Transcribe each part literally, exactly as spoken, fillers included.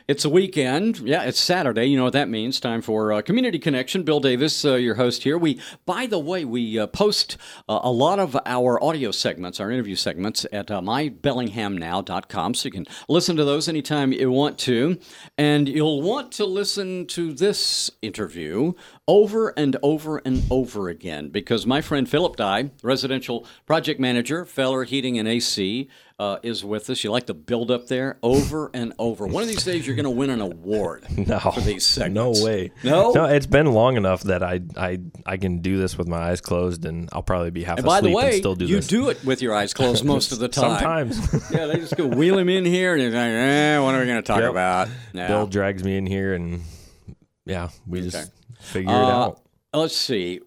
It's a weekend. Yeah, it's Saturday. You know what that means. Time for uh, Community Connection. Bill Davis, uh, your host here. We, by the way, we uh, post uh, a lot of our audio segments, our interview segments, at uh, my bellingham now dot com, so you can listen to those anytime you want to. And you'll want to listen to this interview over and over and over again, because my friend Philip Dye, residential project manager, Feller Heating and A C, uh, is with us. You like the build up there over and over. One of these days you're going to win an award no, for these segments. No way. No? No, it's been long enough that I I I can do this with my eyes closed, and I'll probably be half and by asleep the way, and still do you this. do it with your eyes closed most of the time. Sometimes. Yeah, they just go wheel him in here, and he's like, eh, what are we going to talk Yep. about? No. Bill drags me in here, and yeah, we Okay. just figure it Uh, out. Let's see.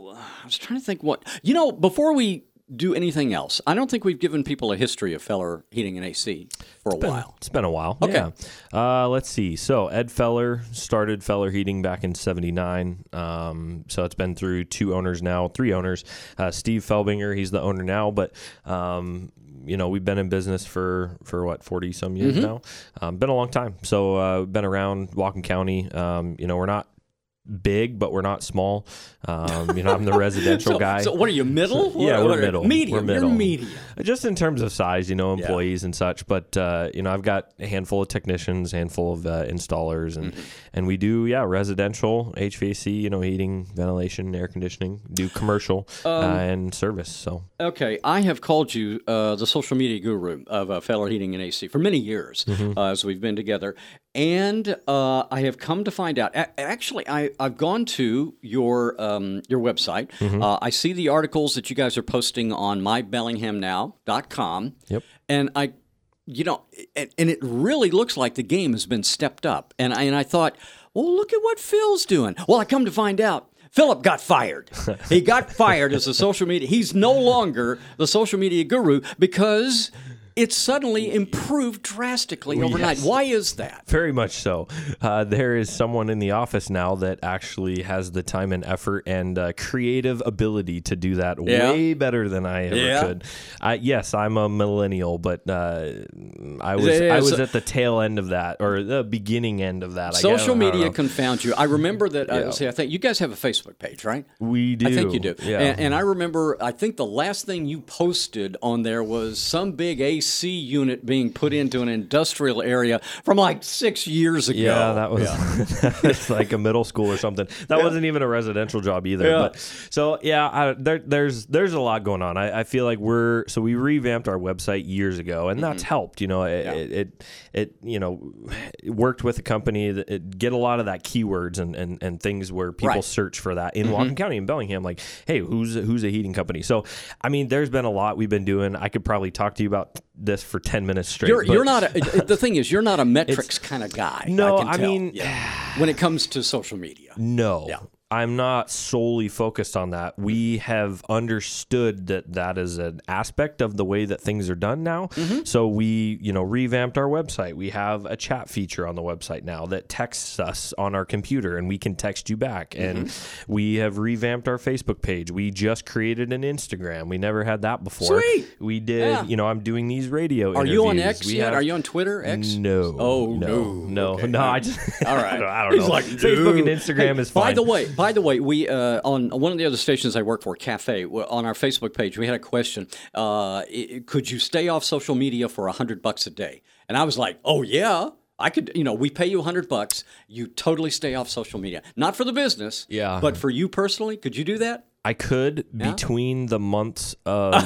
I was trying to think what, you know, before we do anything else, I don't think we've given people a history of Feller Heating and A C for a Been- while. It's been a while. Okay. Yeah. Uh, let's see. So Ed Feller started Feller Heating back in seventy-nine. Um, so it's been through two owners now, three owners. Uh, Steve Felbinger, he's the owner now, but um, you know, we've been in business for, for what, forty some years Mhm. now. Um, been a long time. So uh, we've been around Whatcom County. Um, you know, we're not big, but we're not small. Um, you know, I'm the residential so, guy. So what are you, middle? Yeah, What- we're what- middle. Medium. We're middle. You're medium. Just in terms of size, you know, Yeah. employees and such. But, uh, you know, I've got a handful of technicians, a handful of uh, installers, and Mm-hmm. and we do, yeah, residential, H V A C, you know, heating, ventilation, air conditioning, do commercial Um, uh, and service. So, Okay, I have called you uh, the social media guru of uh, Feller Heating and A C for many years Mm-hmm. uh, as we've been together. And uh, I have come to find out, a- actually, I, I've gone to your um, your website. Mm-hmm. Uh, I see the articles that you guys are posting on my bellingham now dot com. Yep. And I, you know, and, and it really looks like the game has been stepped up. And I, and I thought, well, look at what Phil's doing. Well, I come to find out, Philip got fired. He got fired as a social media. He's no longer the social media guru because it's suddenly improved drastically overnight. Yes. Why is that? very much so. Uh, there is someone in the office now that actually has the time and effort and uh, creative ability to do that Yeah. way better than I ever Yeah. could. I, yes, I'm a millennial, but uh, I was Yeah, I was so- at the tail end of that, or the beginning end of that. I guess. Social I don't media know. confounds you. I remember that. Uh, Yeah. see, I think you guys have a Facebook page, right? We do. I think you do. Yeah. And, and I remember, I think the last thing you posted on there was some big A C unit being put into an industrial area from like six years ago. Yeah, that was, that was like a middle school or something. That wasn't even a residential job either. Yeah. But so yeah, I, there, there's there's a lot going on. I, I feel like we're so we revamped our website years ago, and that's helped. You know, it, Mm-hmm. Yeah. it, it it you know it worked with a company that it, get a lot of that keywords and, and, and things where people Right. search for that in Whatcom County and Bellingham. Like, hey, who's who's a heating company? So I mean, there's been a lot we've been doing. I could probably talk to you about this for ten minutes straight. You're, but- you're not a, the thing is, you're not a metrics kind of guy. No, I, can I tell. mean- Yeah. when it comes to social media. No, Yeah. I'm not solely focused on that. We have understood that that is an aspect of the way that things are done now. Mm-hmm. So we, you know, revamped our website. We have a chat feature on the website now that texts us on our computer, and we can text you back. Mm-hmm. And we have revamped our Facebook page. We just created an Instagram. We never had that before. Sweet. We did, Yeah. you know, I'm doing these radio Are interviews. you on X We yet? have- Are you on Twitter? X? No. Oh, no. no. No. Okay. No, I just All right. I don't, I don't He's know. like, Facebook and no. Instagram Hey, is fine. By the way, by the way, we uh, on one of the other stations I work for, Cafe, w- on our Facebook page, we had a question: uh, i- Could you stay off social media for a hundred bucks a day? And I was like, Oh yeah, I could. You know, we pay you a hundred bucks, you totally stay off social media, not for the business, Yeah. but for you personally. Could you do that? I could Yeah? between the months of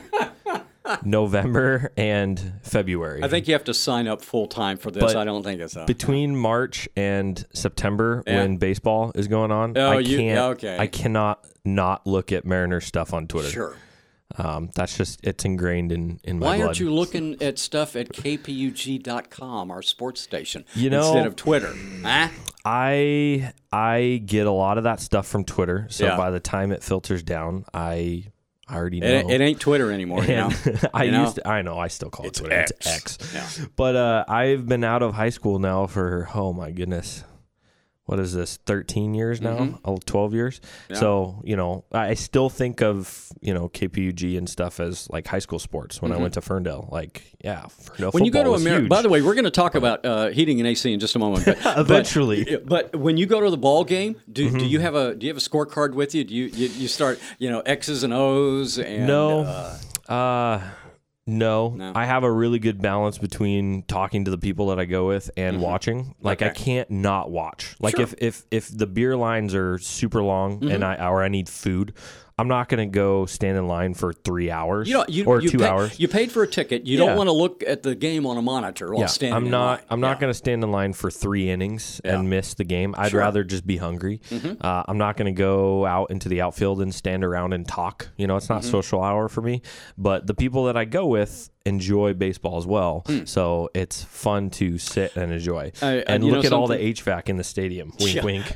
November and February. I think you have to sign up full time for this. But I don't think it's a. between March and September, Yeah. when baseball is going on, Oh, I you- can't. yeah, okay. I cannot not look at Mariner stuff on Twitter. Sure. Um, that's just it's ingrained in in my Why blood. aren't you looking at stuff at K P U G dot com, our sports station, You know- instead of Twitter? Huh? I I get a lot of that stuff from Twitter. So Yeah. by the time it filters down, I I already know. It, it ain't Twitter anymore, you know? And I You know? used to, I know I still call It's it Twitter. X. It's X. Yeah. But uh, I've been out of high school now for oh my goodness, what is this, thirteen years now, mm-hmm. oh, twelve years. Yeah. So, you know, I still think of, you know, K P U G and stuff as like high school sports when mm-hmm. I went to Ferndale. Like, yeah, Ferndale when you go to America, by the way, we're going to talk about uh, heating and A C in just a moment. But, Eventually. But, but when you go to the ball game, do, mm-hmm. do you have a do you have a scorecard with you? Do you, you, you start, you know, X's and O's? And, no. Uh, uh No, no, I have a really good balance between talking to the people that I go with and mm-hmm. watching. Like, okay. I can't not watch. Like, sure. if, if if the beer lines are super long mm-hmm. and I or I need food, I'm not going to go stand in line for three hours you know, you, or you two pay, hours. You paid for a ticket. You yeah. don't want to look at the game on a monitor while yeah. standing I'm in not, line. I'm yeah. not going to stand in line for three innings yeah. and miss the game. I'd sure. rather just be hungry. Mm-hmm. Uh, I'm not going to go out into the outfield and stand around and talk. You know, it's not mm-hmm. social hour for me. But the people that I go with enjoy baseball as well, mm. so it's fun to sit and enjoy. I, and look at something? all the H V A C in the stadium. Wink, yeah. wink.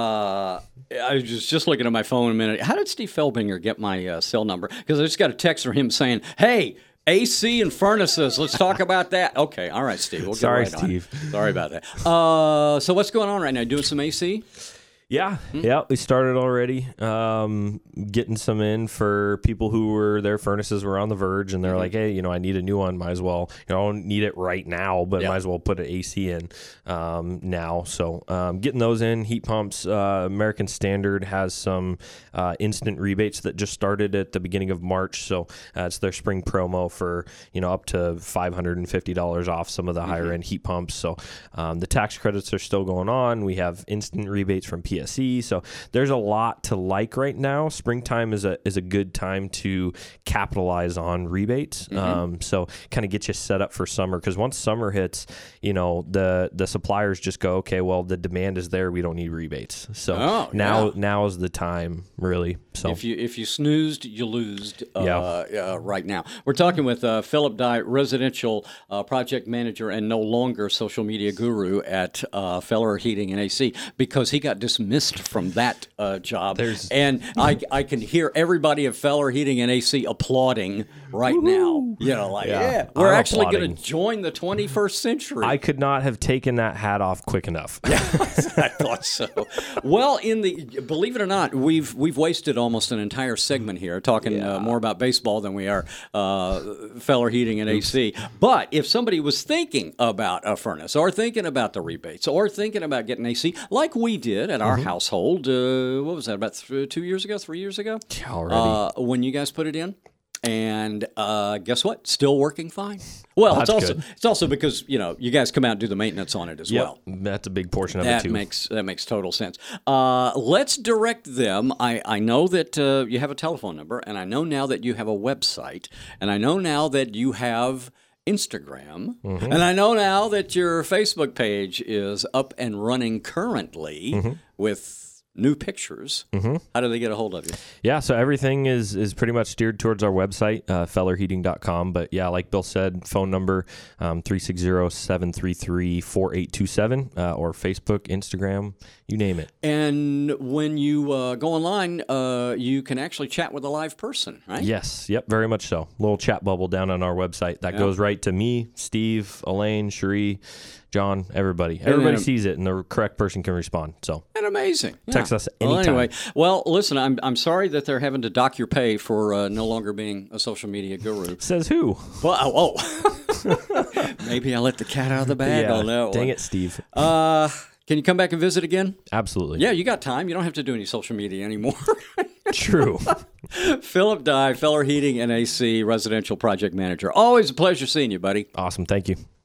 Uh, I was just, just looking at my phone a minute. How did Steve Felbinger get my uh, cell number? Because I just got a text from him saying, "Hey, A C and furnaces. Let's talk about that." Okay, all right, Steve. We'll get Sorry, right Steve. On. Sorry about that. Uh, so what's going on right now? Doing some A C? Yeah, mm-hmm. yeah, we started already um, getting some in for people who were, their furnaces were on the verge, and they're mm-hmm. like, hey, you know, I need a new one, might as well, you know, I don't need it right now, but yeah. might as well put an A C in um, now. So um, getting those in, heat pumps, uh, American Standard has some uh, instant rebates that just started at the beginning of March, so uh, it's their spring promo for, you know, up to five hundred fifty dollars off some of the mm-hmm. higher end heat pumps. So um, the tax credits are still going on. We have instant rebates from P S E. So there's a lot to like right now. Springtime is a is a good time to capitalize on rebates. Mm-hmm. Um, so kind of get you set up for summer, because once summer hits, you know, the the suppliers just go, okay, well, the demand is there. We don't need rebates. So oh, now yeah. now is the time, really. So if you if you snoozed, you losed. Uh, yeah. uh, right now, we're talking with uh, Philip Dye, residential uh, project manager and no longer social media guru at uh, Feller Heating and A C, because he got dismissed from that uh, job. There's... And I I can hear everybody at Feller Heating and A C applauding right Woo-hoo. now. You know, like, yeah, yeah we're I'm actually going to join the twenty-first century. I could not have taken that hat off quick enough. Yeah, I thought so. Well, in the believe it or not, we've we've wasted almost an entire segment here talking yeah. uh, more about baseball than we are uh, Feller Heating and Oops. A C. But if somebody was thinking about a furnace, or thinking about the rebates, or thinking about getting A C, like we did at our mm-hmm. household, uh, what was that, about th- two years ago, three years ago? Yeah, already. Uh, when you guys put it in? And uh, guess what? Still working fine. Well, That's it's also good. it's also because, you know, you guys come out and do the maintenance on it as yep, well. That's a big portion of that it too. Makes that makes total sense. Uh, let's direct them. I, I know that uh, you have a telephone number, and I know now that you have a website, and I know now that you have Instagram, mm-hmm. and I know now that your Facebook page is up and running currently mm-hmm. with new pictures. Mm-hmm. How do they get a hold of you? Yeah, so everything is is pretty much steered towards our website, uh, feller heating dot com. But yeah, like Bill said, phone number um, three six zero, seven three three, four eight two seven, uh, or Facebook, Instagram, you name it. And when you uh, go online, uh, you can actually chat with a live person, right? Yes, yep, very much so. Little chat bubble down on our website that yep. goes right to me, Steve, Elaine, Cherie, John, everybody. Everybody and, sees it, and the correct person can respond. So and amazing. Yeah. Text us anytime. Well, anyway, well, listen, I'm I'm sorry that they're having to dock your pay for uh, no longer being a social media guru. Says who? Well, oh, oh. Maybe I let the cat out of the bag yeah, on that one. Dang it, Steve. Uh, can you come back and visit again? Absolutely. Yeah, you got time. You don't have to do any social media anymore. True. Philip Dye, Feller Heating and A C residential project manager. Always a pleasure seeing you, buddy. Awesome. Thank you.